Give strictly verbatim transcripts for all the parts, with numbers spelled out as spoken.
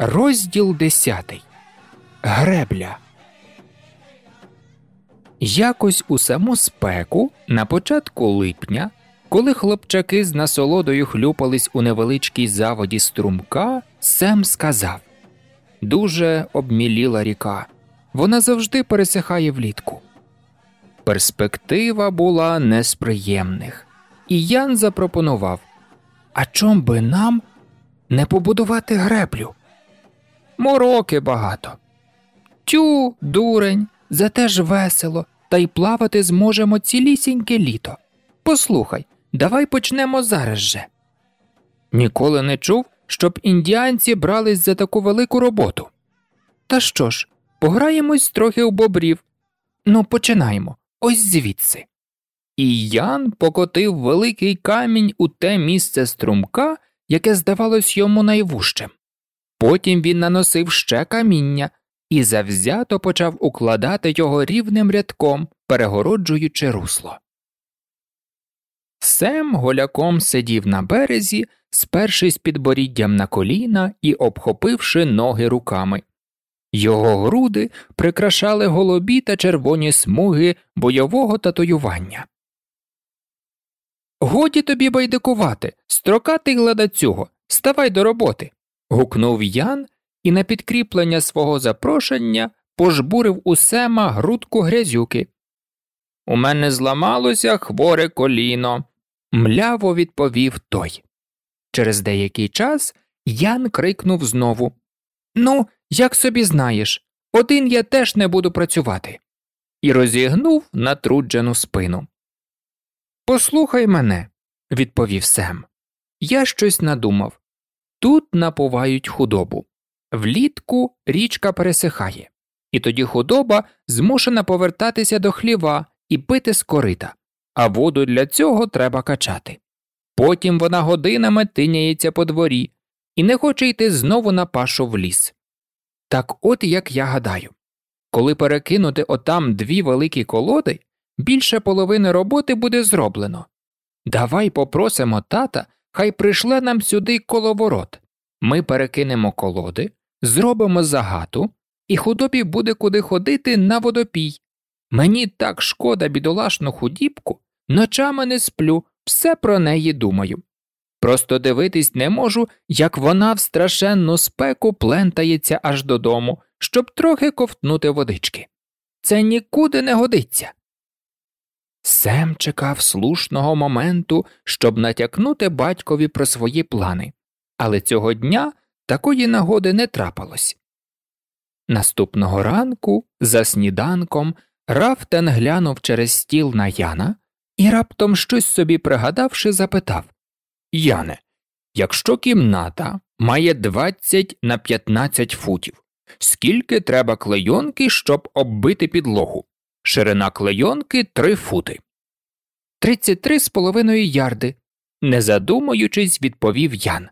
Розділ десятий. Гребля. Якось у саму спеку, на початку липня, коли хлопчаки з насолодою хлюпались у невеличкій заводі струмка, Сем сказав: «Дуже обміліла ріка. Вона завжди пересихає влітку». Перспектива була не з приємних. І Ян запропонував: «А чом би нам не побудувати греблю? Мороки багато». «Тю, дурень, зате ж весело, та й плавати зможемо цілісіньке літо. Послухай, давай почнемо зараз же». Ніколи не чув, щоб індіанці брались за таку велику роботу. Та що ж, пограємось трохи у бобрів. Ну, починаємо, ось звідси. І Ян покотив великий камінь у те місце струмка, яке здавалось йому найвужчим. Потім він наносив ще каміння і завзято почав укладати його рівним рядком, перегороджуючи русло. Сем голяком сидів на березі, спершись підборіддям на коліна і обхопивши ноги руками. Його груди прикрашали голубі та червоні смуги бойового татуювання. «Годі тобі байдикувати, строкатий гладацюго, ставай до роботи!» – гукнув Ян і на підкріплення свого запрошення пожбурив у Сема грудку грязюки. «У мене зламалося хворе коліно», – мляво відповів той. Через деякий час Ян крикнув знову: «Ну, як собі знаєш, один я теж не буду працювати», і розігнув натруджену спину. «Послухай мене», – відповів Сем. «Я щось надумав. Тут напувають худобу. Влітку річка пересихає, і тоді худоба змушена повертатися до хліва і пити з корита, а воду для цього треба качати. Потім вона годинами тиняється по дворі і не хоче йти знову на пашу в ліс. Так от як я гадаю, коли перекинути отам дві великі колоди, більше половини роботи буде зроблено. Давай попросимо тата, хай пришле нам сюди коловорот. Ми перекинемо колоди, зробимо загату, і худобі буде куди ходити на водопій. Мені так шкода бідолашну худібку, ночами не сплю, все про неї думаю. Просто дивитись не можу, як вона в страшенну спеку плентається аж додому, щоб трохи ковтнути водички. Це нікуди не годиться». Сем чекав слушного моменту, щоб натякнути батькові про свої плани, але цього дня такої нагоди не трапилось. Наступного ранку, за сніданком, Рафтен глянув через стіл на Яна і раптом щось собі пригадавши запитав: «Яне, якщо кімната має двадцять на п'ятнадцять футів, скільки треба клейонки, щоб оббити підлогу? Ширина клейонки – три фути». «Тридцять три з половиною ярди», – не задумуючись, відповів Ян.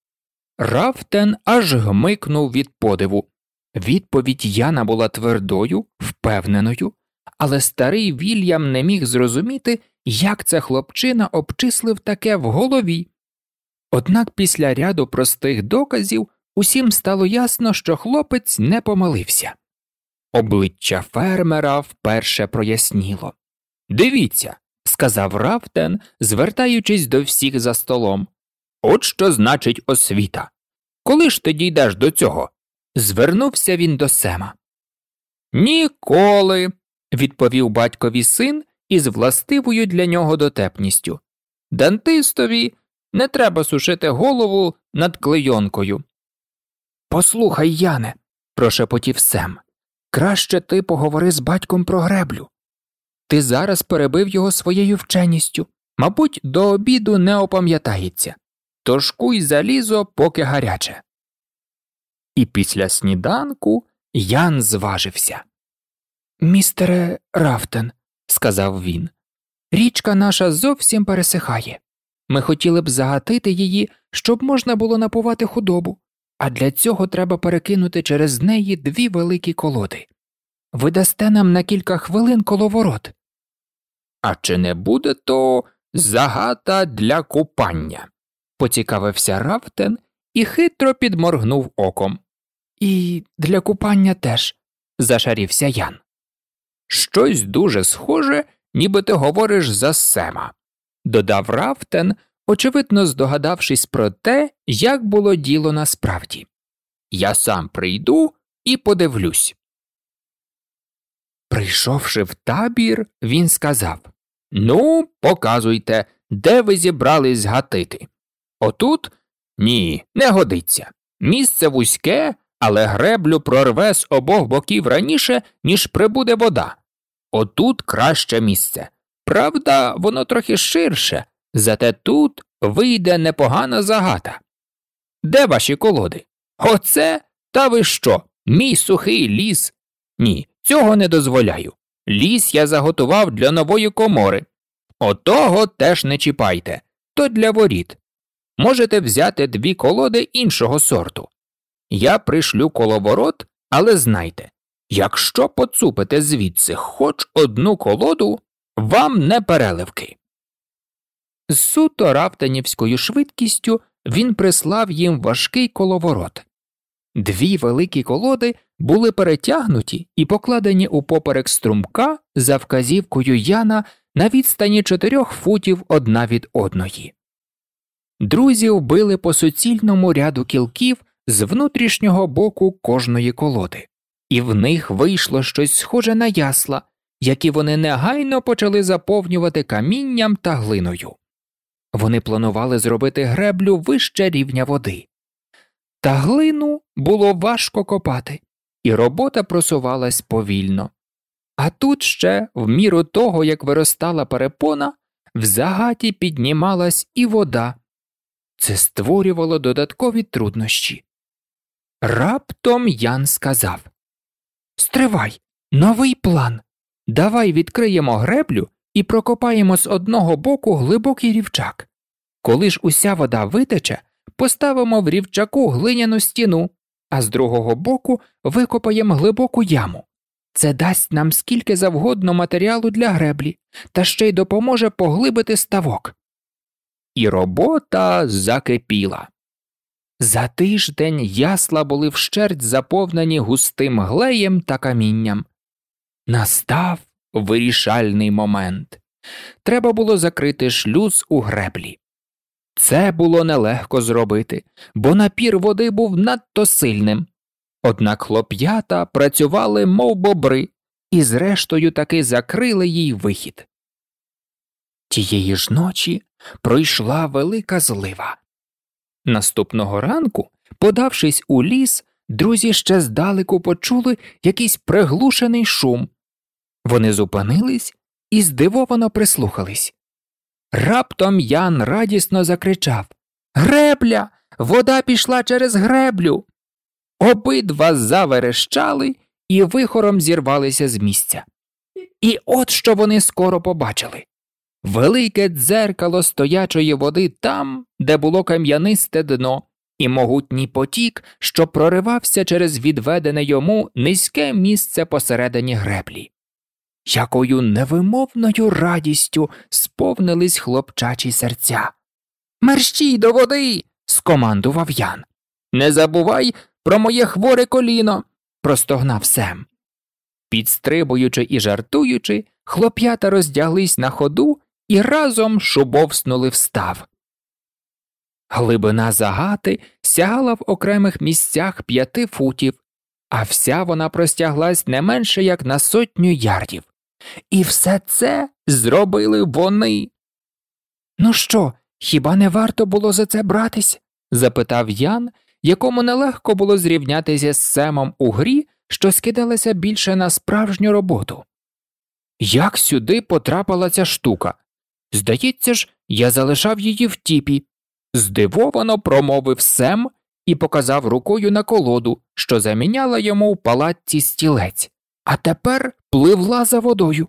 Рафтен аж гмикнув від подиву. Відповідь Яна була твердою, впевненою, але старий Вільям не міг зрозуміти, як це хлопчина обчислив таке в голові. Однак після ряду простих доказів усім стало ясно, що хлопець не помилився. Обличчя фермера вперше проясніло. «Дивіться», – сказав Рафтен, звертаючись до всіх за столом. «От що значить освіта. Коли ж ти дійдеш до цього?» – звернувся він до Сема. «Ніколи», – відповів батькові син із властивою для нього дотепністю. «Дантистові не треба сушити голову над клейонкою». «Послухай, Яне», – прошепотів Сем, – «краще ти поговори з батьком про греблю. Ти зараз перебив його своєю вченістю, мабуть, до обіду не опам'ятається. Тож куй залізо, поки гаряче». І після сніданку Ян зважився. «Містере Рафтен», – сказав він, – «річка наша зовсім пересихає. Ми хотіли б загатити її, щоб можна було напувати худобу, а для цього треба перекинути через неї дві великі колоди. Ви дасте нам на кілька хвилин коловорот». «А чи не буде то загата для купання?» – поцікавився Рафтен і хитро підморгнув оком. І для купання теж, зашарівся Ян. Щось дуже схоже, ніби ти говориш за Сема, додав Рафтен, очевидно здогадавшись про те, як було діло насправді. Я сам прийду і подивлюсь. Прийшовши в табір, він сказав: «Ну, показуйте, де ви зібрались гатити. Отут? Ні, не годиться. Місце вузьке, але греблю прорве з обох боків раніше, ніж прибуде вода. Отут краще місце. Правда, воно трохи ширше, зате тут вийде непогана загата. Де ваші колоди? Оце? Та ви що? Мій сухий ліс? Ні, цього не дозволяю. Ліс я заготував для нової комори. Отого теж не чіпайте, то для воріт. Можете взяти дві колоди іншого сорту. Я пришлю коловорот, але знайте, якщо поцупите звідси хоч одну колоду, вам не переливки». З суто рафтенівською швидкістю він прислав їм важкий коловорот. Дві великі колоди були перетягнуті і покладені упоперек струмка за вказівкою Яна на відстані чотирьох футів одна від одної. Друзі вбили по суцільному ряду кілків з внутрішнього боку кожної колоди, і в них вийшло щось схоже на ясла, які вони негайно почали заповнювати камінням та глиною. Вони планували зробити греблю вище рівня води. Та глину було важко копати, і робота просувалась повільно. А тут ще, в міру того, як виростала перепона, в загаті піднімалась і вода. Це створювало додаткові труднощі. Раптом Ян сказав: «Стривай, новий план. Давай відкриємо греблю і прокопаємо з одного боку глибокий рівчак. Коли ж уся вода витече, поставимо в рівчаку глиняну стіну, а з другого боку викопаємо глибоку яму. Це дасть нам скільки завгодно матеріалу для греблі, та ще й допоможе поглибити ставок». І робота закипіла. За тиждень ясла були вщерть заповнені густим глеєм та камінням. Настав вирішальний момент. Треба було закрити шлюз у греблі. Це було нелегко зробити, бо напір води був надто сильним. Однак хлоп'ята працювали мов бобри і зрештою таки закрили їй вихід. Тієї ж ночі пройшла велика злива. Наступного ранку, подавшись у ліс, друзі ще здалеку почули якийсь приглушений шум. Вони зупинились і здивовано прислухались. Раптом Ян радісно закричав: «Гребля! Вода пішла через греблю!» Обидва заверещали і вихором зірвалися з місця. І от що вони скоро побачили. Велике дзеркало стоячої води там, де було кам'янисте дно, і могутній потік, що проривався через відведене йому низьке місце посередині греблі. Якою невимовною радістю сповнились хлопчачі серця. «Мерщій до води!» – скомандував Ян. «Не забувай про моє хворе коліно!» – простогнав Сем. Підстрибуючи і жартуючи, хлоп'ята роздяглись на ходу і разом шубовснули в став. Глибина загати сягала в окремих місцях п'яти футів, а вся вона простяглась не менше як на сотню ярдів. І все це зробили вони. «Ну що, хіба не варто було за це братись?» – запитав Ян, якому нелегко було зрівнятися з Семом у грі, що скидалася більше на справжню роботу. «Як сюди потрапила ця штука? Здається ж, я залишав її в тіпі», – здивовано промовив Сем і показав рукою на колоду, що заміняла йому в палатці стілець, а тепер пливла за водою.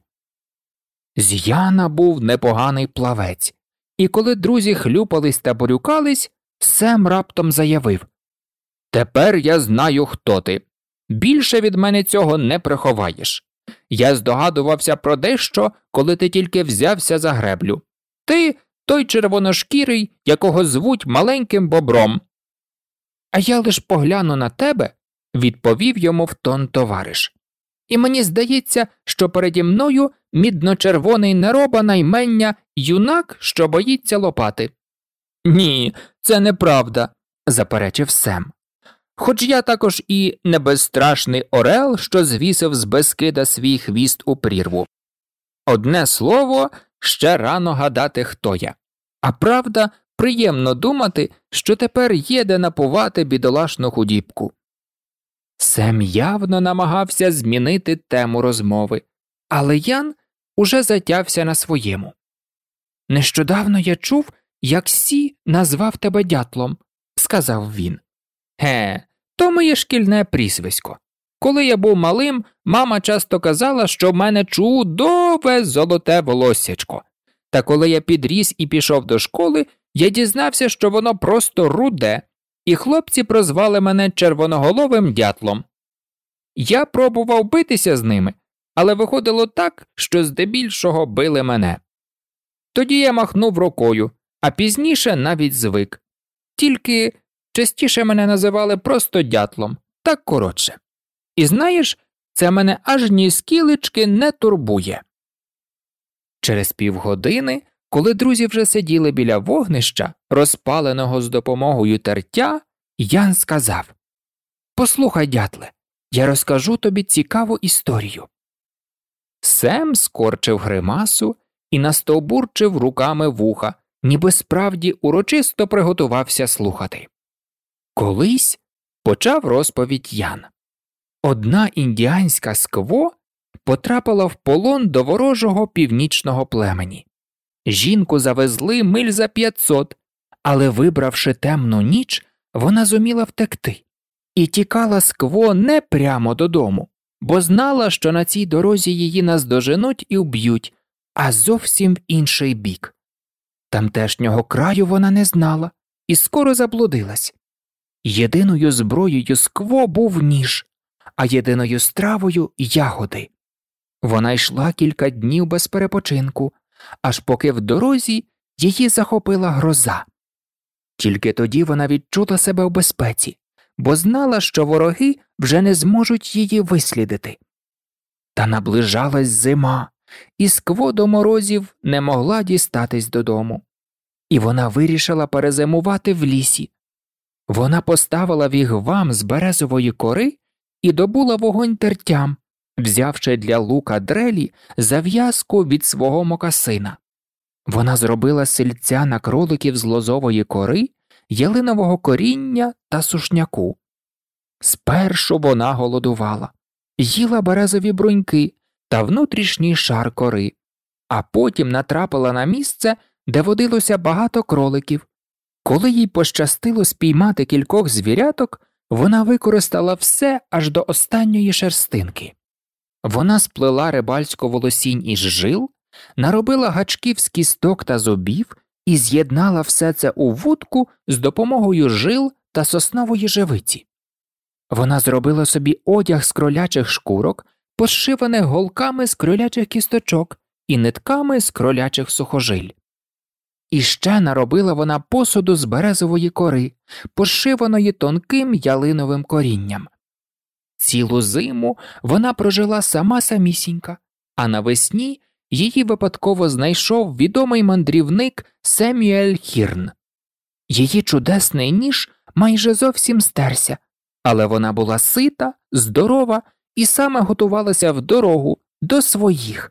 З Яна був непоганий плавець, і коли друзі хлюпались та борюкались, Сем раптом заявив: «Тепер я знаю, хто ти. Більше від мене цього не приховаєш. Я здогадувався про дещо, коли ти тільки взявся за греблю. Ти – той червоношкірий, якого звуть маленьким бобром. А я лиш погляну на тебе, – відповів йому в тон товариш. І мені здається, що переді мною мідно-червоний нероба наймення юнак, що боїться лопати. Ні, це неправда, заперечив Сем. Хоч я також і не безстрашний орел, що звісив з Бескида свій хвіст у прірву. Одне слово, ще рано гадати, хто я. А правда, приємно думати, що тепер є де напувати бідолашну худібку. Сем явно намагався змінити тему розмови, але Ян уже затявся на своєму. «Нещодавно я чув, як Сі назвав тебе дятлом», – сказав він. «Ге, то моє шкільне прізвисько. Коли я був малим, мама часто казала, що в мене чудове золоте волоссячко. Та коли я підріс і пішов до школи, я дізнався, що воно просто руде, і хлопці прозвали мене червоноголовим дятлом. Я пробував битися з ними, але виходило так, що здебільшого били мене. Тоді я махнув рукою, а пізніше навіть звик. Тільки частіше мене називали просто дятлом, так коротше. І знаєш, це мене аж ні скілечки не турбує». Через півгодини, коли друзі вже сиділи біля вогнища, розпаленого з допомогою тертя, Ян сказав: «Послухай, дятле, я розкажу тобі цікаву історію». Сем скорчив гримасу і настовбурчив руками вуха, ніби справді урочисто приготувався слухати. Колись почав розповідь Ян. Одна індіанська скво потрапила в полон до ворожого північного племені. Жінку завезли миль за п'ятсот, але, вибравши темну ніч, вона зуміла втекти. І тікала скво не прямо додому, бо знала, що на цій дорозі її наздоженуть і вб'ють, а зовсім в інший бік. Тамтешнього краю вона не знала і скоро заблудилась. Єдиною зброєю скво був ніж, а єдиною стравою – ягоди. Вона йшла кілька днів без перепочинку, аж поки в дорозі її захопила гроза. Тільки тоді вона відчула себе в безпеці, бо знала, що вороги вже не зможуть її вислідити. Та наближалась зима, і скво до морозів не могла дістатись додому. І вона вирішила перезимувати в лісі. Вона поставила вігвам з березової кори і добула вогонь тертям, взявши для лука дрелі зав'язку від свого мокасина. Вона зробила сильця на кроликів з лозової кори, ялинового коріння та сушняку. Спершу вона голодувала, їла березові бруньки та внутрішній шар кори, а потім натрапила на місце, де водилося багато кроликів. Коли їй пощастило спіймати кількох звіряток, вона використала все аж до останньої шерстинки. Вона сплела рибальську волосінь із жил, наробила гачків з кісток та зубів і з'єднала все це у вудку з допомогою жил та соснової живиці. Вона зробила собі одяг з кролячих шкурок, пошиваних голками з кролячих кісточок і нитками з кролячих сухожиль. І ще наробила вона посуду з березової кори, пошиваної тонким ялиновим корінням. Цілу зиму вона прожила сама самісінька, а навесні її випадково знайшов відомий мандрівник Семюель Хірн. Її чудесний ніж майже зовсім стерся, але вона була сита, здорова і саме готувалася в дорогу до своїх.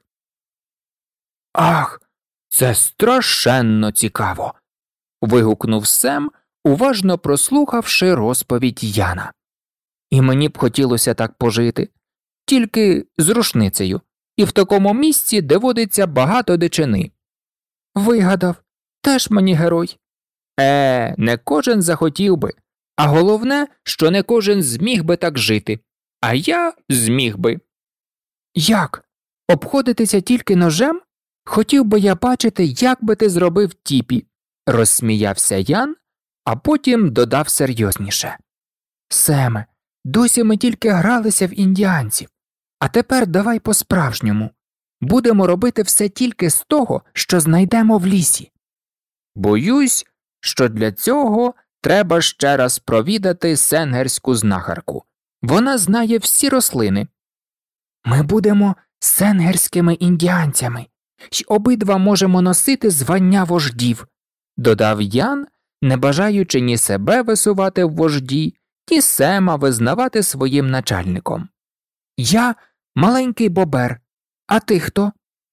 «Ах, це страшенно цікаво!» – вигукнув Сем, уважно прослухавши розповідь Яна. «І мені б хотілося так пожити, тільки з рушницею, і в такому місці, де водиться багато дичини». «Вигадав, теж мені герой». «Е, не кожен захотів би, а головне, що не кожен зміг би так жити, а я зміг би». «Як? Обходитися тільки ножем? Хотів би я бачити, як би ти зробив тіпі», – розсміявся Ян, а потім додав серйозніше. «Семе, досі ми тільки гралися в індіанців, а тепер давай по-справжньому. Будемо робити все тільки з того, що знайдемо в лісі». «Боюсь, що для цього треба ще раз провідати сенгерську знахарку», – Вона знає всі рослини. Ми будемо сенгерськими індіанцями, й обидва можемо носити звання вождів, додав Ян, не бажаючи ні себе висувати в вожді, ні Сема визнавати своїм начальником. Я маленький бобер, а ти хто?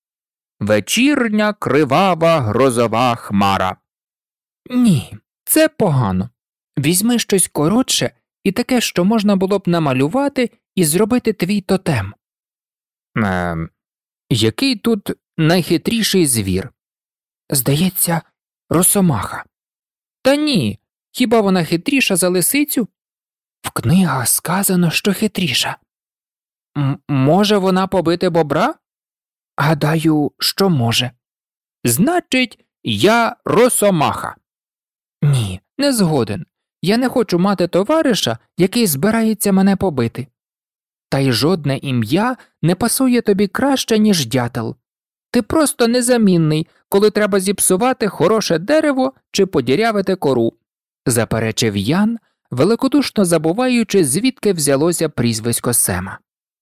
Вечірня кривава грозова хмара. Ні, це погано. Візьми щось коротше і таке, що можна було б намалювати і зробити твій тотем. Ем, який тут найхитріший звір? Здається, росомаха. Та ні, хіба вона хитріша за лисицю? В книгах сказано, що хитріша. М- може вона побити бобра? Гадаю, що може. Значить, я росомаха. Ні, не згоден. Я не хочу мати товариша, який збирається мене побити. Та й жодне ім'я не пасує тобі краще, ніж дятел. Ти просто незамінний, коли треба зіпсувати хороше дерево чи подірявити кору, заперечив Ян, великодушно забуваючи, звідки взялося прізвисько Сема.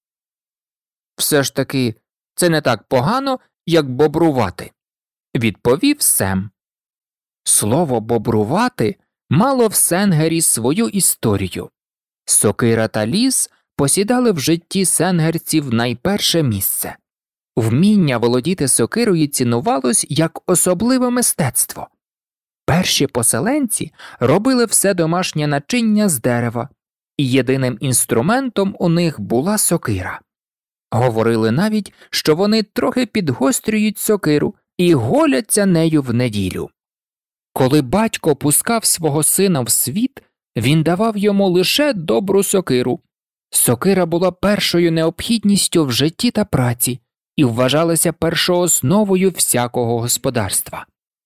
Все ж таки, це не так погано, як бобрувати, відповів Сем. Слово бобрувати мало в Сенгері свою історію. Сокира та ліс посідали в житті сенгерців найперше місце. Вміння володіти сокирою цінувалось як особливе мистецтво. Перші поселенці робили все домашнє начиння з дерева, і єдиним інструментом у них була сокира. Говорили навіть, що вони трохи підгострюють сокиру і голяться нею в неділю. Коли батько пускав свого сина в світ, він давав йому лише добру сокиру. Сокира була першою необхідністю в житті та праці і вважалася першоосновою всякого господарства.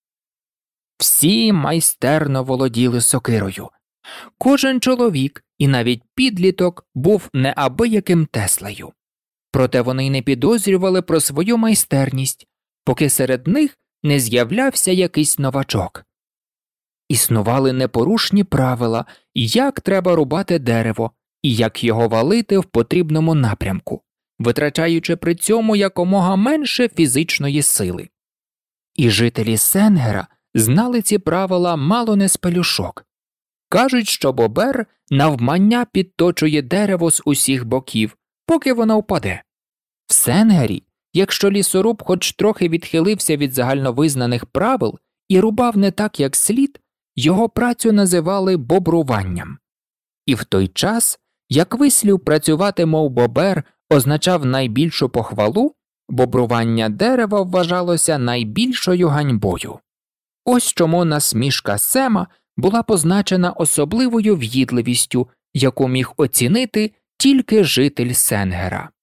Всі майстерно володіли сокирою. Кожен чоловік і навіть підліток був неабияким теслею. Проте вони й не підозрювали про свою майстерність, поки серед них не з'являвся якийсь новачок. Існували непорушні правила, як треба рубати дерево і як його валити в потрібному напрямку, витрачаючи при цьому якомога менше фізичної сили. І жителі Сенгера знали ці правила мало не з пелюшок. Кажуть, що бобер навмання підточує дерево з усіх боків, поки воно впаде. В Сенгері, якщо лісоруб хоч трохи відхилився від загальновизнаних правил і рубав не так, як слід, його працю називали бобруванням. І в той час, як вислів «працювати мов бобер» означав найбільшу похвалу, бобрування дерева вважалося найбільшою ганьбою. Ось чому насмішка Сема була позначена особливою в'їдливістю, яку міг оцінити тільки житель Сенгера.